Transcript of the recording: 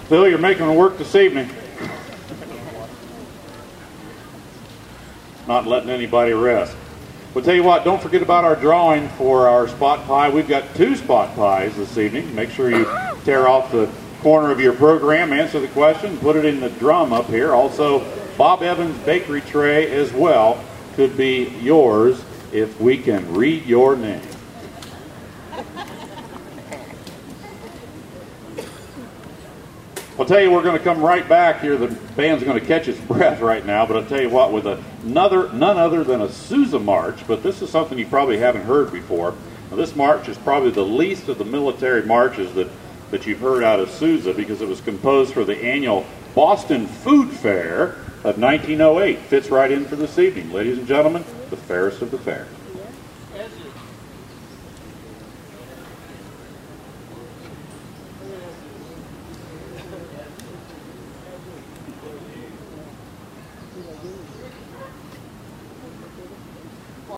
Phil, you're making it work this evening. Not letting anybody rest. We'll tell you what, don't forget about our drawing for our spot pie. We've got 2 spot pies this evening. Make sure you tear off the corner of your program, answer the question, put it in the drum up here. Also, Bob Evans Bakery tray as well could be yours if we can read your name. I'll tell you, we're going to come right back here. The band's going to catch its breath right now, but I'll tell you what, with none other than a Sousa march, but this is something you probably haven't heard before. Now, this march is probably the least of the military marches that you've heard out of Sousa, because it was composed for the annual Boston Food Fair of 1908. Fits right in for this evening. Ladies and gentlemen, the fairest of the fair.